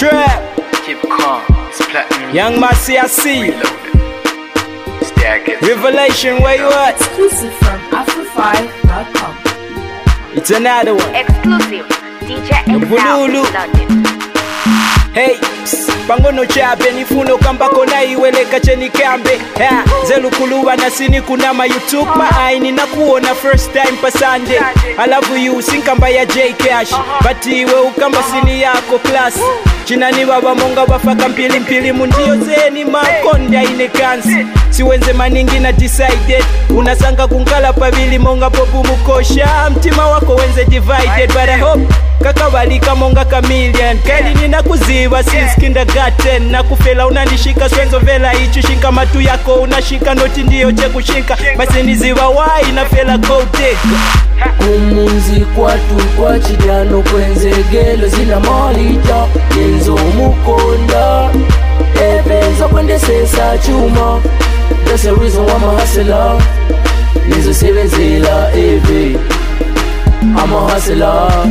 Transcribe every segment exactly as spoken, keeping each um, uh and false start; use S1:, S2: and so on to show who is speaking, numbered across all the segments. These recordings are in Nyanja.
S1: Trap.
S2: Keep calm, it's platinum.
S1: Young Massey, I see you. Revelation, where you at?
S3: Exclusive from Afrofy dot com.
S1: It's another one.
S4: Exclusive D J
S1: Bululu.
S4: London.
S1: Hey, psst, pangono chape nifuno kambako na iweleka cheni kambe ha, zelukuluwa na sini kunama YouTube maaini na kuona first time pa Sunday. I love you sinkamba ya J Cash bati iwe ukamba sini yako class chinani baba monga bafaka mpili mpili mundio zeni makonde aine kansi siwenze maningi na decided unasanga kunkala pabili monga popu mukosha mtima wako wenze divided but I hope kakabalika monga chameleon kali nina kuziba since kindergarten na kufela unanishika swenzo vela ichi shinka matu yako unashika noti ndio che kushika basi niziba wai na fela go take
S5: Kumunzi kwatu kwa chidano kwenzegelo zina malita yenzo mukonda ebenza kwende sesa chuma. That's the reason why I'm a hustler. Nizo sebenzela eve I'm a hustler.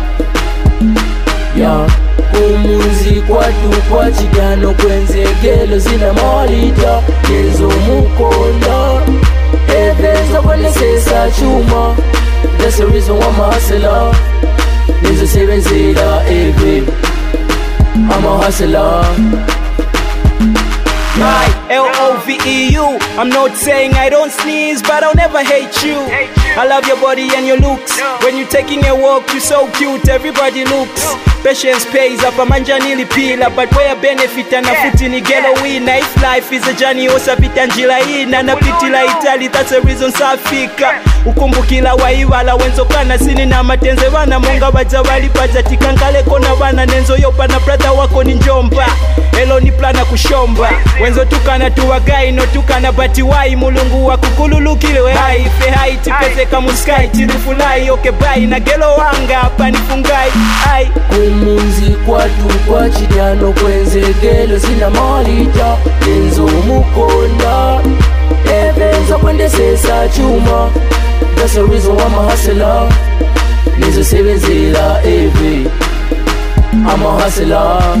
S5: Yeah. Kumunzi kwatu kwa chidano kwenzegelo zina malita yenzo mukonda ebenza kwende sesa chuma. That's the reason why I'm a hustler. Nizo sebenzela eve I'm a hustler.
S1: My L O V E U. I'm not saying I don't sneeze, but I'll never hate you. I love your body and your looks. When you're taking a walk, you're so cute, everybody looks. Patience pays up, a manja nilipila. But where benefit and a foot in the ghetto wina. If life is a journey, osa pitangila ina. Na piti la Italy, that's the reason safika. Ukumbukila waiwala wenzo kana sini na matenze wana monga wajawali paja tikankale kona wana nenzo yopa na brother wako ni njomba. Elo ni plana kushomba. Wenzo tukana tuwagai no tukana bati wai mulungu wa kukululukile we hai fe hai tipeze kamuskai tirifulai oke bai na gelo wanga hapa nifungai ai
S5: Kumunzi kwatu kwa chidano kwenze gelo zina malita yenzo mukonda ebenza kwende sesa chuma. That's the reason why I'm a hustler. Nizo sebenzela eve I'm a hustler.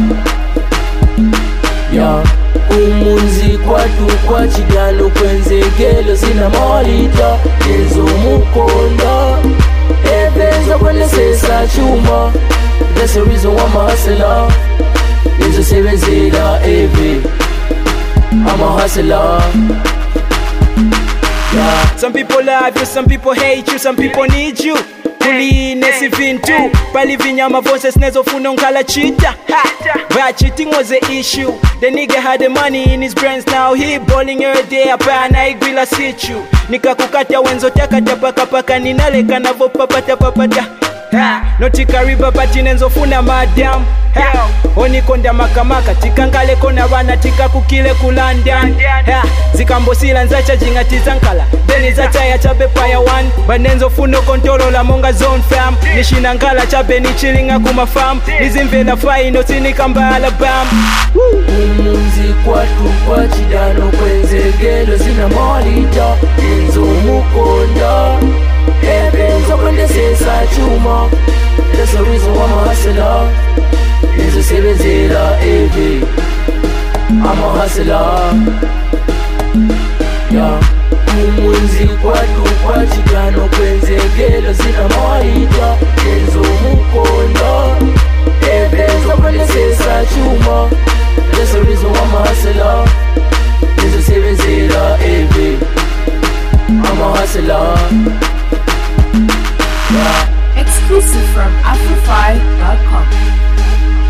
S5: Yeah. Kumunzi kwatu kwa chidano kwenzegelo zina malita yenzo mukonda ebenza kwende sesa chuma. That's the reason why I'm a hustler. Nizo sebenzela eve I'm a hustler. Yeah.
S1: Some people love you, some people hate you, some people need you. Kuline sivintu pali vinyama voices nezo funa unkala cheater. But cheating was the issue. The nigga had the money in his brains, now he balling every day. Apana igwila situ nika kukata wenzo takata paka paka ninaleka navo papata papata. Ha, noti kariba pati nenzo funa madam. Ha, oni konda makamaka tikangale kona wana tika kukile kulandan. Ha, zikambosila nzacha jingati zankala deni zacha ya chabe paya one. Banenzo funo kontolo la monga zone fam. Nishinangala chabe ni chilinga kuma fam. Nizimvela fai no tini kamba alabam.
S5: Kumunzi kwatu kwa chidano kwenzegelo zina malita yenzo mukonda ebenza kwende sesa chuma. That's the reason why I'm a hustler. Nizo sebenzela eve I'm a hustler. Yeah. Kumunzi kwatu kwa chidano kwenzegelo zina malita yenzo mukonda ebenza kwende sesa chuma. That's the reason why I'm a hustler. Nizo sebenzela eve I'm a hustler. Yeah.
S3: Exclusive from Afrofy dot com.